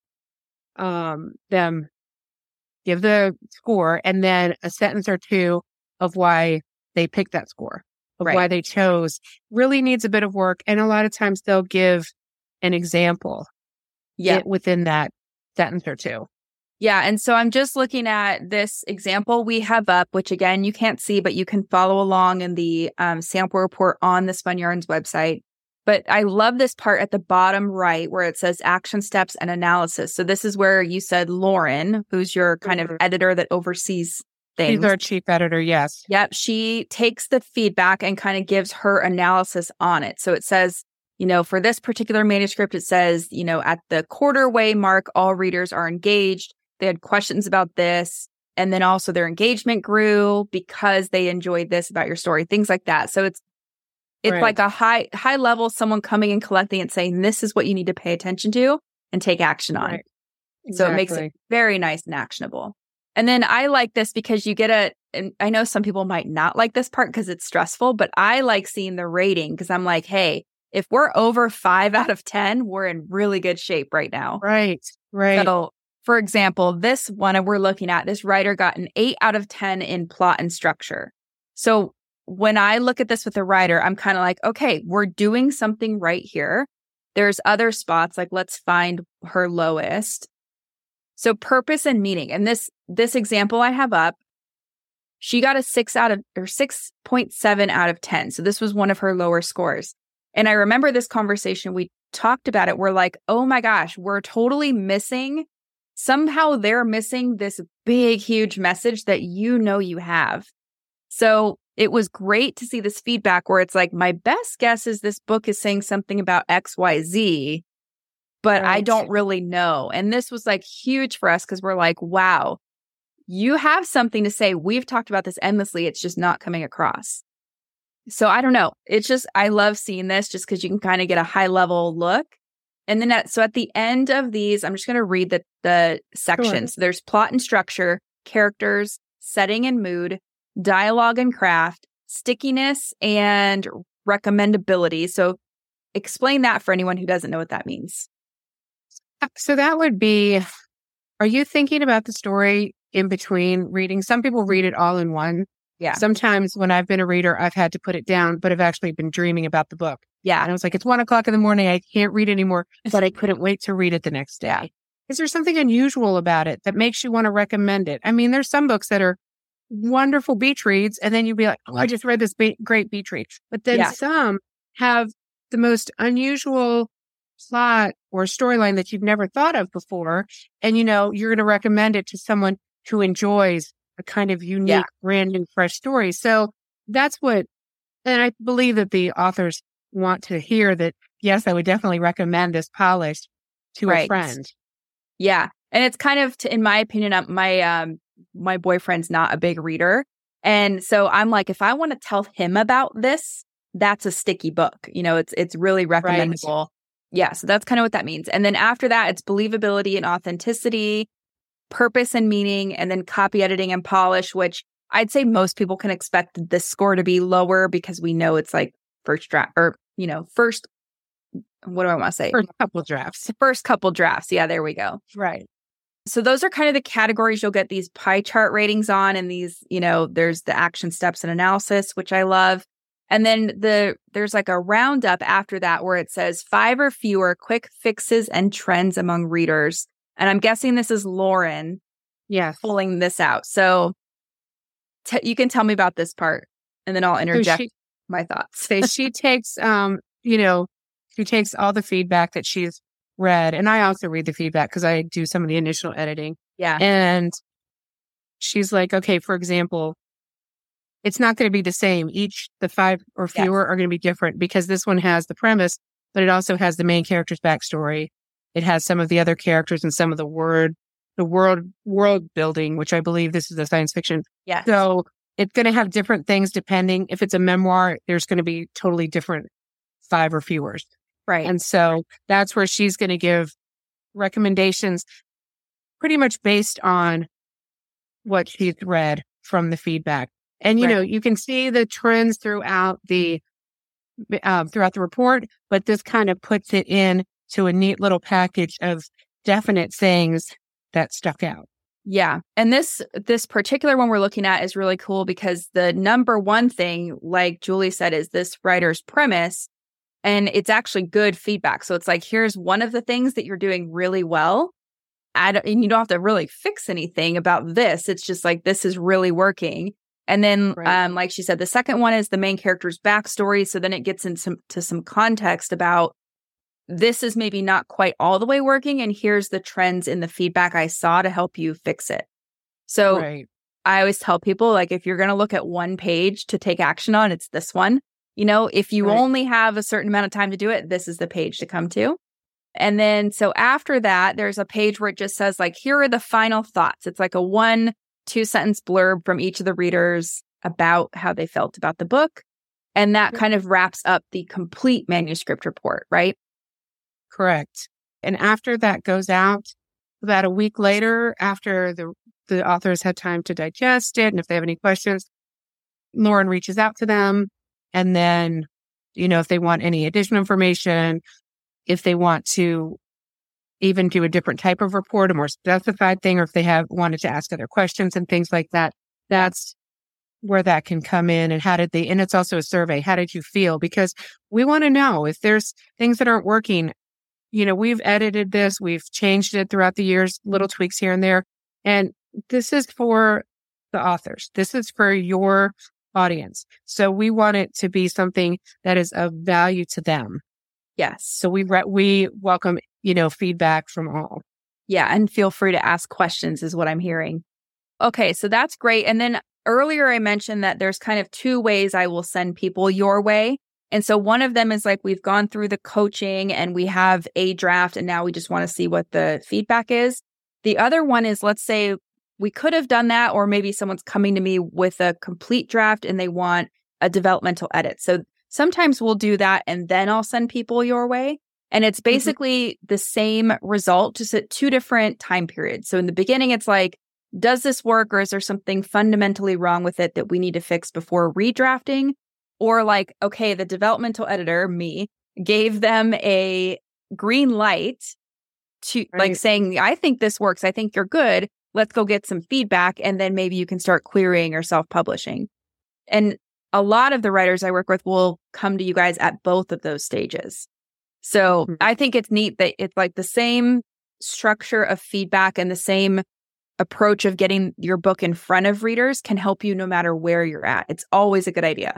um, them give the score and then a sentence or two of why they picked that score, of right. why they chose. Really needs a bit of work. And a lot of times they'll give an example yeah. within that sentence or two. Yeah. And so I'm just looking at this example we have up, which again, you can't see, but you can follow along in the um, sample report on the Spun Yarns website. But I love this part at the bottom right where it says action steps and analysis. So this is where you said Lauren, who's your kind of editor that oversees things. She's our chief editor, yes. Yep. She takes the feedback and kind of gives her analysis on it. So it says, you know, for this particular manuscript, it says, you know, at the quarter way mark, all readers are engaged. They had questions about this. And then also their engagement grew because they enjoyed this about your story, things like that. So it's it's right. like a high high level, someone coming and collecting and saying, this is what you need to pay attention to and take action on. Right. Exactly. So it makes it very nice and actionable. And then I like this because you get a, and I know some people might not like this part because it's stressful, but I like seeing the rating because I'm like, hey, if we're over five out of ten, we're in really good shape right now. Right, right. So, for example, this one we're looking at, this writer got an eight out of ten in plot and structure. So when I look at this with a writer, I'm kind of like, okay, we're doing something right here. There's other spots, like let's find her lowest. So purpose and meaning. And this this example I have up, she got a six out of or six point seven out of ten. So this was one of her lower scores. And I remember this conversation, we talked about it. We're like, oh my gosh, we're totally missing. Somehow they're missing this big, huge message that you know you have. So it was great to see this feedback where it's like, my best guess is this book is saying something about X, Y, Z, but right. I don't really know. And this was like huge for us because we're like, wow, you have something to say. We've talked about this endlessly. It's just not coming across. So I don't know. It's just, I love seeing this just because you can kind of get a high level look. And then at, so at the end of these, I'm just going to read the, the sections. Sure. There's plot and structure, characters, setting and mood, dialogue and craft, stickiness, and recommendability. So explain that for anyone who doesn't know what that means. So that would be, are you thinking about the story in between reading? Some people read it all in one. Yeah. Sometimes when I've been a reader, I've had to put it down, but I've actually been dreaming about the book. Yeah. And I was like, it's one o'clock in the morning. I can't read anymore, but I couldn't wait to read it the next day. Yeah. Is there something unusual about it that makes you want to recommend it? I mean, there's some books that are wonderful beach reads, and then you'd be like, oh, I just read this be- great beach read. But then yeah. some have the most unusual plot or storyline that you've never thought of before. And, you know, you're going to recommend it to someone who enjoys a kind of unique, yeah. brand new, fresh story. So that's what, and I believe that the authors want to hear that, yes, I would definitely recommend this polished to right. a friend. Yeah. And it's kind of, to, in my opinion, uh, my um, my boyfriend's not a big reader. And so I'm like, if I want to tell him about this, that's a sticky book. You know, it's it's really recommendable. Right. Yeah. So that's kind of what that means. And then after that, it's believability and authenticity, purpose and meaning, and then copy editing and polish, which I'd say most people can expect this score to be lower because we know it's like first draft or, you know, first, what do I want to say? First couple drafts. First couple drafts. Yeah, there we go. Right. So those are kind of the categories you'll get these pie chart ratings on. And these, you know, there's the action steps and analysis, which I love. And then the there's like a roundup after that where it says five or fewer quick fixes and trends among readers. And I'm guessing this is Lauren yes. pulling this out. So t- you can tell me about this part and then I'll interject so she, my thoughts. So she takes, um, you know, she takes all the feedback that she's read. And I also read the feedback because I do some of the initial editing. Yeah. And she's like, okay, for example, it's not going to be the same. Each, the five or fewer yes. are going to be different because this one has the premise, but it also has the main character's backstory. It has some of the other characters and some of the word, the world, world building, which I believe this is a science fiction. Yeah. So it's going to have different things depending. If it's a memoir, there's going to be totally different five or fewer. Right. And so that's where she's going to give recommendations pretty much based on what she's read from the feedback. And, you right. know, you can see the trends throughout the, uh, throughout the report, but this kind of puts it in to a neat little package of definite things that stuck out. Yeah. And this this particular one we're looking at is really cool because the number one thing, like Julie said, is this writer's premise. And it's actually good feedback. So it's like, here's one of the things that you're doing really well. And you don't have to really fix anything about this. It's just like, this is really working. And then, right. um, like she said, the second one is the main character's backstory. So then it gets into some, some context about this is maybe not quite all the way working. And here's the trends in the feedback I saw to help you fix it. So right. I always tell people, like, if you're going to look at one page to take action on, it's this one. You know, if you right. only have a certain amount of time to do it, this is the page to come to. And then, so after that, there's a page where it just says, like, here are the final thoughts. It's like a one, two sentence blurb from each of the readers about how they felt about the book. And that kind of wraps up the complete manuscript report, right? Correct. And after that goes out, about a week later, after the, the authors had time to digest it, and if they have any questions, Lauren reaches out to them. And then, you know, if they want any additional information, if they want to even do a different type of report, a more specified thing, or if they have wanted to ask other questions and things like that, that's where that can come in. And how did they, and it's also a survey. How did you feel? Because we want to know if there's things that aren't working. You know, we've edited this, we've changed it throughout the years, little tweaks here and there. And this is for the authors. This is for your audience. So we want it to be something that is of value to them. Yes. So we re- we welcome, you know, feedback from all. Yeah. And feel free to ask questions is what I'm hearing. Okay. So that's great. And then earlier I mentioned that there's kind of two ways I will send people your way. And so one of them is like, we've gone through the coaching and we have a draft and now we just want to see what the feedback is. The other one is, let's say we could have done that, or maybe someone's coming to me with a complete draft and they want a developmental edit. So sometimes we'll do that and then I'll send people your way. And it's basically mm-hmm. the same result, just at two different time periods. So in the beginning, it's like, does this work, or is there something fundamentally wrong with it that we need to fix before redrafting? Or like, okay, the developmental editor, me, gave them a green light to right. like saying, I think this works. I think you're good. Let's go get some feedback. And then maybe you can start querying or self-publishing. And a lot of the writers I work with will come to you guys at both of those stages. So mm-hmm. I think it's neat that it's like the same structure of feedback and the same approach of getting your book in front of readers can help you no matter where you're at. It's always a good idea.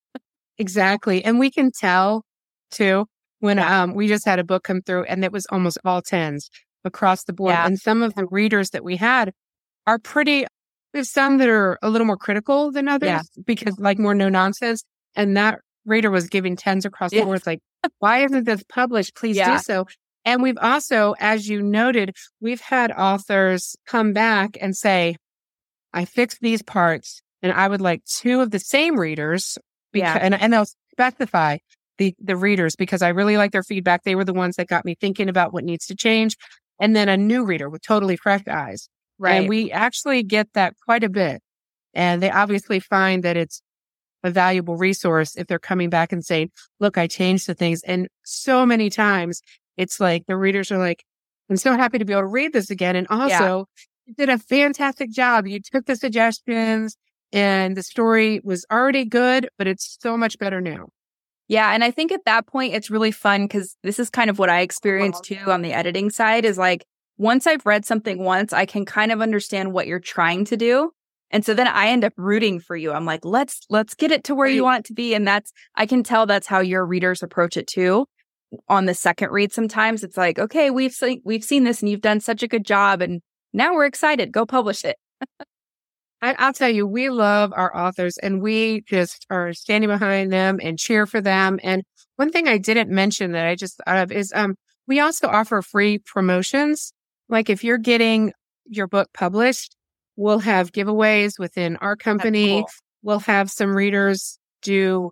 Exactly. And we can tell too, when yeah. um, we just had a book come through and it was almost all tens across the board. Yeah. And some of the readers that we had are pretty, there's some that are a little more critical than others yeah. because like more no nonsense. And that reader was giving tens across yeah. the board. It's like, why isn't this published? Please yeah. do so. And we've also, as you noted, we've had authors come back and say, I fixed these parts and I would like two of the same readers. Beca- Yeah. and, and they'll specify the, the readers because I really like their feedback. They were the ones that got me thinking about what needs to change. And then a new reader with totally fresh eyes. Right. And we actually get that quite a bit. And they obviously find that it's a valuable resource if they're coming back and saying, look, I changed the things. And so many times it's like the readers are like, I'm so happy to be able to read this again. And also, yeah. you did a fantastic job. You took the suggestions and the story was already good, but it's so much better now. Yeah. And I think at that point, it's really fun because this is kind of what I experienced too on the editing side is like, once I've read something once, I can kind of understand what you're trying to do. And so then I end up rooting for you. I'm like, let's, let's get it to where you want it to be. And that's, I can tell that's how your readers approach it too. On the second read, sometimes it's like, okay, we've seen, we've seen this and you've done such a good job. And now we're excited. Go publish it. I, I'll tell you, we love our authors and we just are standing behind them and cheer for them. And one thing I didn't mention that I just thought of is um, we also offer free promotions. Like if you're getting your book published, we'll have giveaways within our company. Cool. We'll have some readers do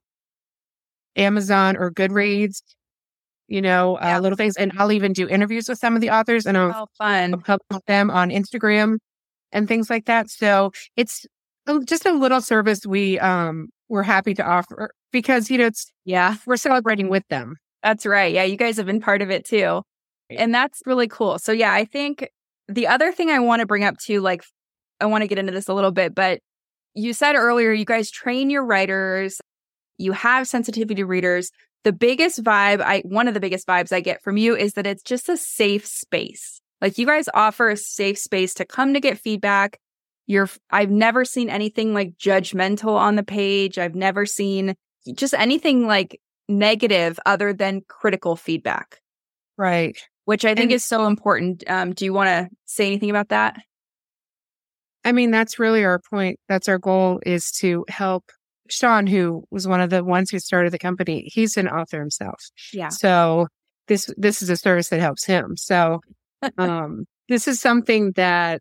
Amazon or Goodreads, you know, yeah. uh, little things. And I'll even do interviews with some of the authors and I'll, oh, fun. I'll publish them on Instagram and things like that. So it's just a little service we, um, we're happy to offer because, you know, it's, yeah, we're celebrating with them. That's right. Yeah. You guys have been part of it too. And that's really cool. So yeah, I think the other thing I want to bring up too, like, I want to get into this a little bit, but you said earlier, you guys train your writers, you have sensitivity readers. The biggest vibe, I, one of the biggest vibes I get from you is that it's just a safe space. Like you guys offer a safe space to come to get feedback. You're, I've never seen anything like judgmental on the page. I've never seen just anything like negative other than critical feedback. Right. Which I think and, is so important. Um, do you want to say anything about that? I mean, that's really our point. That's our goal is to help Sean, who was one of the ones who started the company. He's an author himself. Yeah. So this, this is a service that helps him. So, um, this is something that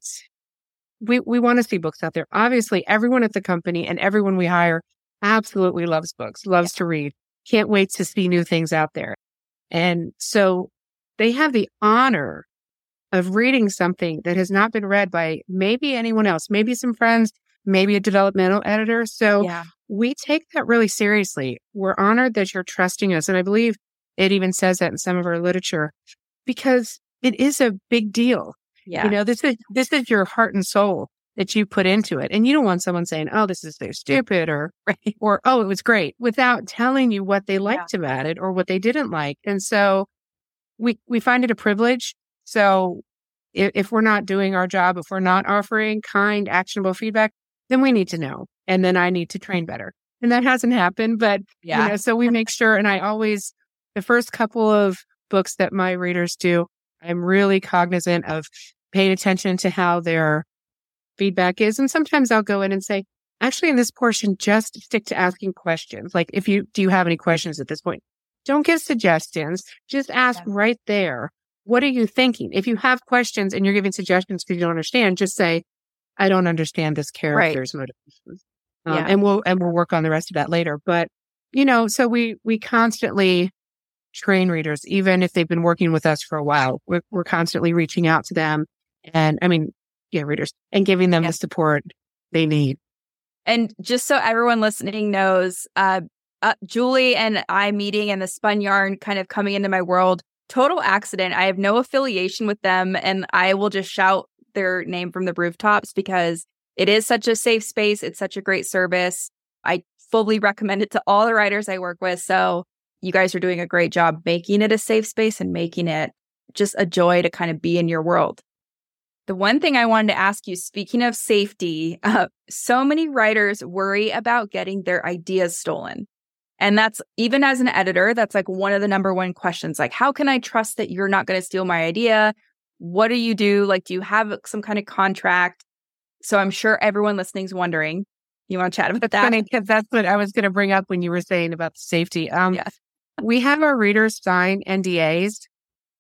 we, we want to see books out there. Obviously, everyone at the company and everyone we hire absolutely loves books, loves yeah. to read, can't wait to see new things out there. And so they have the honor of reading something that has not been read by maybe anyone else, maybe some friends, maybe a developmental editor. So yeah. we take that really seriously. We're honored that you're trusting us. And I believe it even says that in some of our literature because it is a big deal. Yeah. You know, this is, this is your heart and soul that you put into it. And you don't want someone saying, oh, this is so stupid or, right. or, oh, it was great without telling you what they liked yeah. about it or what they didn't like. And so we, we find it a privilege. So if, if we're not doing our job, if we're not offering kind, actionable feedback, then we need to know. And then I need to train better. And that hasn't happened, but yeah. you know, so we make sure. And I always, the first couple of books that my readers do, I'm really cognizant of paying attention to how their feedback is. And sometimes I'll go in and say, actually, in this portion, just stick to asking questions. Like if you, do you have any questions at this point? Don't give suggestions. Just ask yeah. right there. What are you thinking? If you have questions and you're giving suggestions because you don't understand, just say, I don't understand this character's right. motivations. Um, yeah. And we'll, and we'll work on the rest of that later. But, you know, so we, we constantly train readers, even if they've been working with us for a while. We're, we're constantly reaching out to them and, I mean, yeah, readers and giving them yeah. the support they need. And just so everyone listening knows, uh, uh, Julie and I meeting and the Spun Yarn kind of coming into my world, total accident. I have no affiliation with them and I will just shout their name from the rooftops because it is such a safe space. It's such a great service. I fully recommend it to all the writers I work with. So you guys are doing a great job making it a safe space and making it just a joy to kind of be in your world. The one thing I wanted to ask you, speaking of safety, uh, so many writers worry about getting their ideas stolen. And that's, even as an editor, that's like one of the number one questions. Like, how can I trust that you're not going to steal my idea? What do you do? Like, do you have some kind of contract? So I'm sure everyone listening is wondering. You want to chat about that's that? Funny, because that's what I was going to bring up when you were saying about the safety. Um, yes. We have our readers sign N D As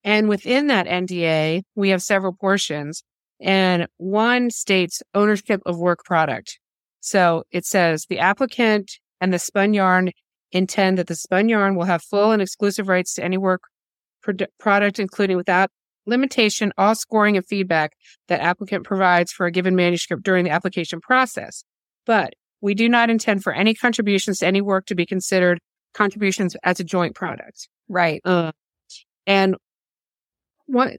And within that N D A, we have several portions. And one states ownership of work product. So it says the applicant and the spun yarn intend that the spun yarn will have full and exclusive rights to any work pro- product, including without limitation, all scoring and feedback that applicant provides for a given manuscript during the application process. But we do not intend for any contributions to any work to be considered contributions as a joint product. Right. Uh, and what,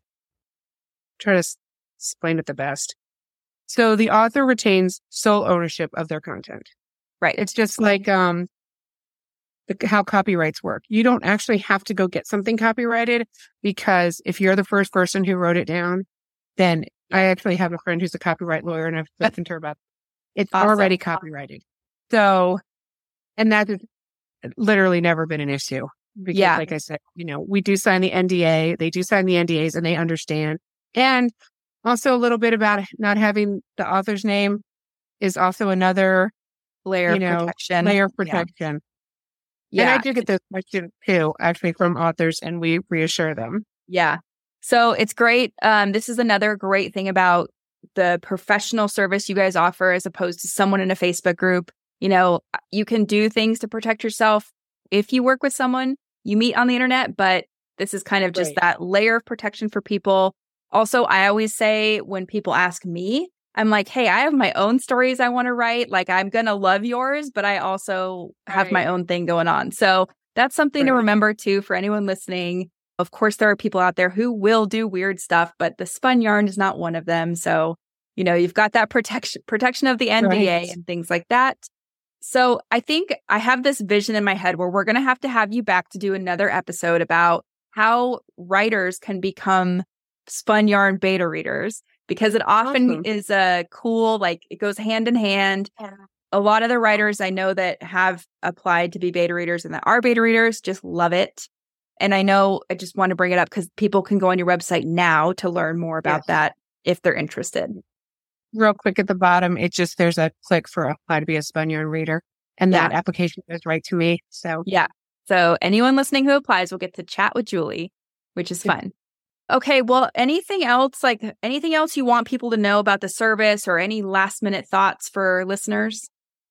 try to explain it the best. So the author retains sole ownership of their content. Right. It's just like um, the, how copyrights work. You don't actually have to go get something copyrighted, because if you're the first person who wrote it down, then I actually have a friend who's a copyright lawyer, and I've spoken to her about it. It's awesome. Already copyrighted. So, and that has literally never been an issue. Because yeah. like I said, you know, we do sign the N D A, they do sign the N D As, and they understand. And also a little bit about not having the author's name is also another layer you of know, protection. Layer of protection. Yeah. And I do get this question too, actually, from authors, and we reassure them. Yeah. So it's great. Um, this is another great thing about the professional service you guys offer as opposed to someone in a Facebook group. You know, you can do things to protect yourself if you work with someone you meet on the internet, but this is kind of just right. that layer of protection for people. Also, I always say when people ask me, I'm like, hey, I have my own stories I want to write. Like, I'm going to love yours, but I also have right. my own thing going on. So that's something right. to remember too for anyone listening. Of course, there are people out there who will do weird stuff, but the spun yarn is not one of them. So, you know, you've got that protection, protection of the N D A right. and things like that. So I think I have this vision in my head where we're going to have to have you back to do another episode about how writers can become spun yarn beta readers, because it often awesome. is a cool, like it goes hand in hand. Yeah. A lot of the writers I know that have applied to be beta readers and that are beta readers just love it. And I know I just want to bring it up because people can go on your website now to learn more about yes. that if they're interested. Real quick at the bottom, it just, there's a click for apply to be a spun yarn reader. And yeah. that application goes right to me. So yeah. So anyone listening who applies will get to chat with Julie, which is fun. Okay. Well, anything else, like anything else you want people to know about the service, or any last minute thoughts for listeners?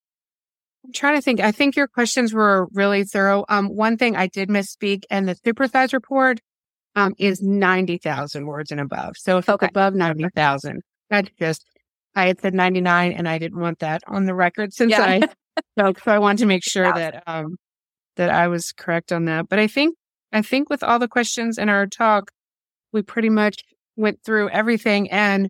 I'm trying to think. I think your questions were really thorough. Um, one thing I did misspeak, and the supersize report um, is ninety thousand words and above. So if okay. it's above ninety thousand, that's just, I had said ninety-nine and I didn't want that on the record since yeah. I, so, so I wanted to make sure yeah. that, um, that I was correct on that. But I think, I think with all the questions in our talk, we pretty much went through everything, and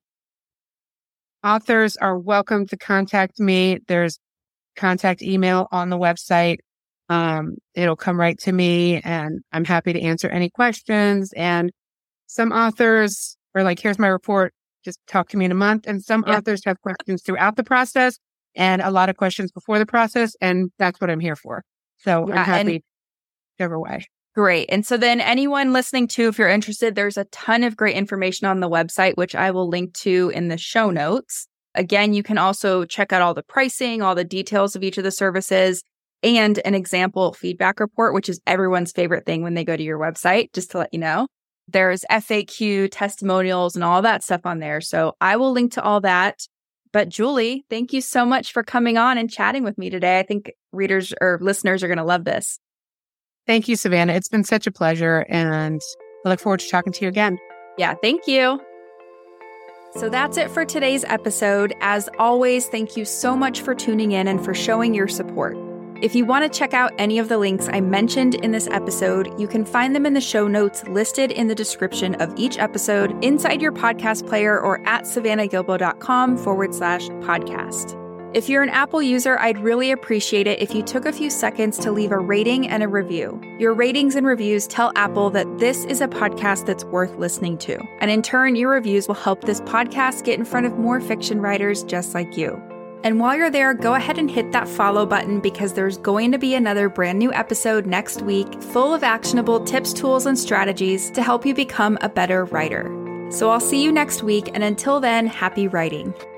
authors are welcome to contact me. There's contact email on the website. Um, it'll come right to me, and I'm happy to answer any questions. And some authors are like, here's my report, just talk to me in a month. And some yeah. authors have questions throughout the process and a lot of questions before the process. And that's what I'm here for. So yeah, I'm happy whichever way. Great. And so then anyone listening to, if you're interested, there's a ton of great information on the website, which I will link to in the show notes. Again, you can also check out all the pricing, all the details of each of the services, and an example feedback report, which is everyone's favorite thing when they go to your website, just to let you know. There's F A Q, testimonials, and all that stuff on there. So I will link to all that. But Julie, thank you so much for coming on and chatting with me today. I think readers or listeners are going to love this. Thank you, Savannah. It's been such a pleasure, and I look forward to talking to you again. Yeah, thank you. So that's it for today's episode. As always, thank you so much for tuning in and for showing your support. If you want to check out any of the links I mentioned in this episode, you can find them in the show notes listed in the description of each episode inside your podcast player or at savannahgilbo.com forward slash podcast. If you're an Apple user, I'd really appreciate it if you took a few seconds to leave a rating and a review. Your ratings and reviews tell Apple that this is a podcast that's worth listening to. And in turn, your reviews will help this podcast get in front of more fiction writers just like you. And while you're there, go ahead and hit that follow button, because there's going to be another brand new episode next week full of actionable tips, tools, and strategies to help you become a better writer. So I'll see you next week, and until then, happy writing.